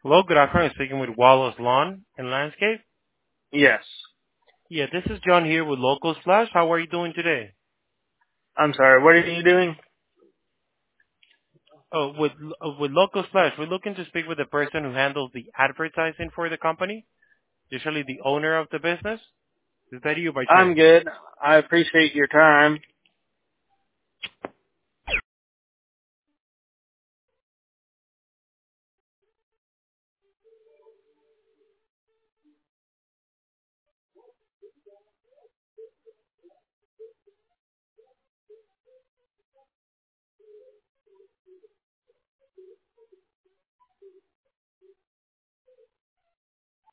Hello, good afternoon. Speaking with Wallace Lawn and Landscape. Yes. Yeah, this is John here with Local Splash. How are you doing today? I'm sorry, what are you doing? Oh, with Local Splash, we're looking to speak with the person who handles the advertising for the company, usually the owner of the business. Is that you by I'm chance? good. I appreciate your time.